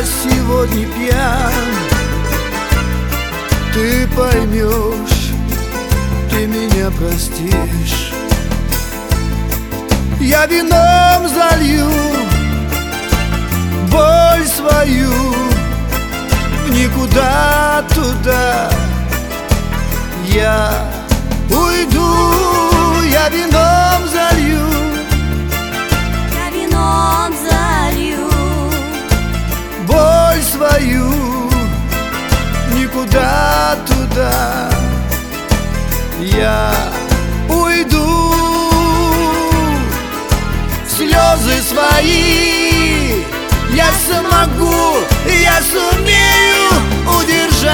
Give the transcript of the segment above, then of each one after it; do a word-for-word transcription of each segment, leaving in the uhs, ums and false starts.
я сегодня пьян, ты поймешь, ты меня простишь. Я вином залью боль свою в никуда туда. Я уйду, я вином залью, я вином залью боль свою никуда туда. Я уйду, слезы свои я смогу, я сумею удержать.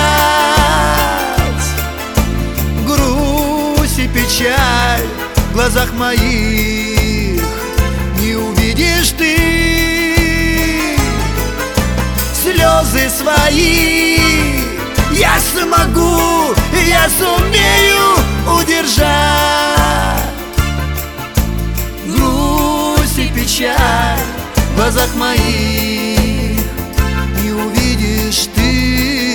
Грусть и печаль в глазах моих не увидишь ты. Слезы свои я смогу, я сумею удержать. Грусть и печаль в глазах моих не увидишь ты.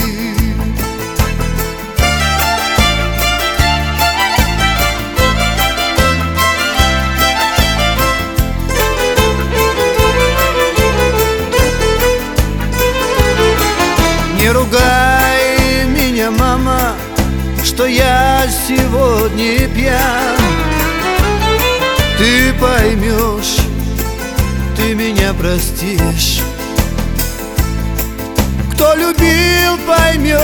Не ругай меня, мама, что я сегодня пьян. Ты поймешь, ты меня простишь. Кто любил, поймет,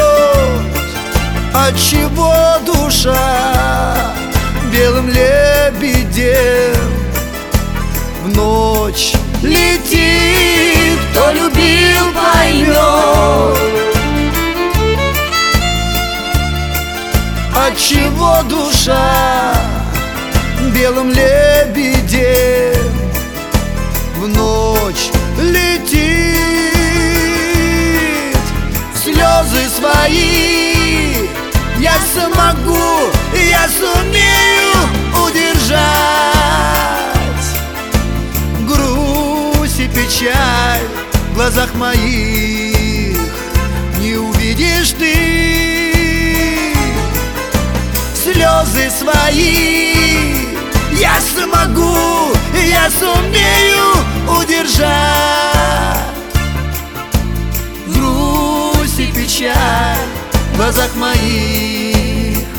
отчего душа белым лебедем в ночь летит. Кто любил, поймет, отчего душа белым лебедем в ночь летит. Слезы свои я смогу, я сумею удержать. Грусть и печаль в глазах моих не увидишь ты. Слезы свои я смогу, я сумею удержать. Грусть и печаль в глазах моих